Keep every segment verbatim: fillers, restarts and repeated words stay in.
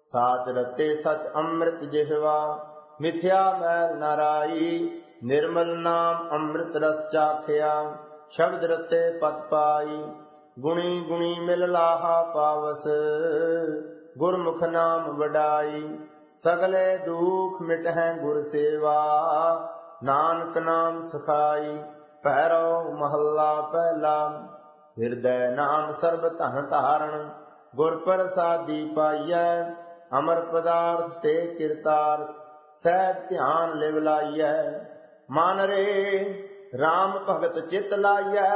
साच रते सच अमृत जिह्वा, मिथ्या मैल न राई। निर्मल नाम अमृत रस चाखिया, शब्द रते पत पाई। गुणी गुणी मिल लाहा पावस, गुरमुख नाम वडाई। सगले दुख मिटहै गुर सेवा, नानक नाम सखाई। भैरव महला पहला, हृदय नाम सर्ब धन धारण। गुर प्रसादी पाइयै, अमर पदार्थ ते किरतार्थ। सहज ध्यान लिव लाइयै, मन रे राम भगत चित लाइयै।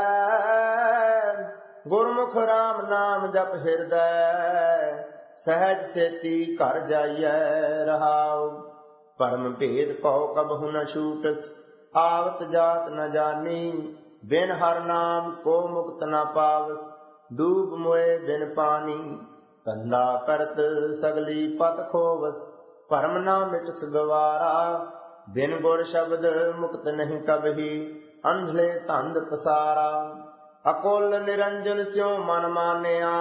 गुरमुख राम नाम जप हृदय, सहज सेती घर जाइयै रहाओ। परम भेद कहो कबहु न छूटस, आवत जात न जानी। बिन हर नाम को मुक्त न पावस, डूब मोए बिन पानी। कंधा करत सगली पत खोवस, भरम ना मिटस गवारा। बिन गुर शब्द मुक्त नहीं कबही, अंधले तंद पसारा। अकुल निरंजन स्यों मन मानिया,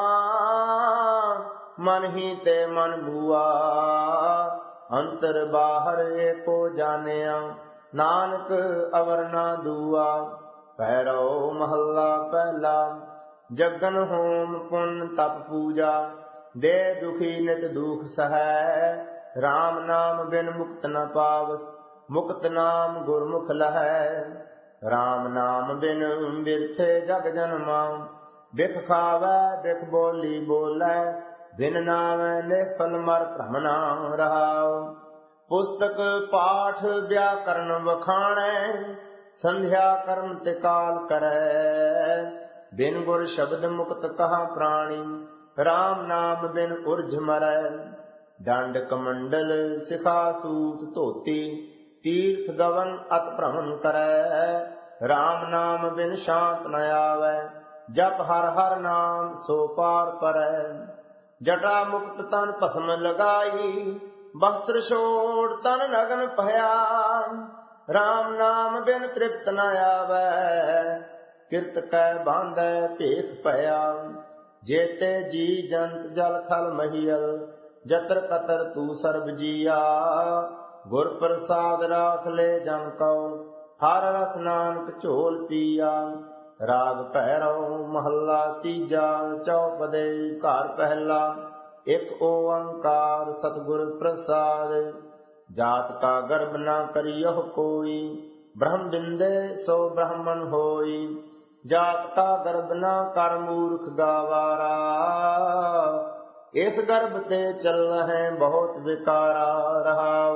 मन ही ते मन भूआ। अंतर बाहर एको जानिया, नानक अवर ना दुआ। भैरव महला पहला, जगन होम पुण्य तप पूजा। दे दुखी नित दुख सहै, राम नाम बिन मुक्त न पावस। मुक्त नाम गुरमुख लहै, राम नाम बिन बिरथे जग जन्मा। बिख खावै बिख बोली बोलै, बिन नामै निष्फल मर भ्रम ना रहाओ। पुस्तक पाठ व्याकरण वखाणै, संध्या कर्म ते काल करै। बिन गुर शब्द मुक्त कहा प्राणी, राम नाम बिन उर्ज मरै। दंड कमंडल सिखा सूत धोती, तीर्थ गवन अत भ्रमण करै। राम नाम बिन शांत न आवै, जप हर हर नाम सो पार परै। जटा मुक्त तन भस्म लगाई, वस्त्र छोड़ तन नग्न भया। राम नाम बिन तृप्त न आवै, किरत कै बांधै भेख पया। जेते जी जंत जल थल महियल, जतर कतर तू सर्ब जिया। गुर प्रसाद राख ले जम कौ, हर रस नानक झोल पिया। राग भैरव महला तीजा, चौपदे घर पहला। एक ओंकार सतगुर प्रसाद, जात का गर्भ न करियो कोई। ब्रह्म बिंदे सो ब्राह्मण होई, जात का गर्भ न कर मूर्ख गावारा। इस गर्भ ते चल है बहुत विकारा रहा।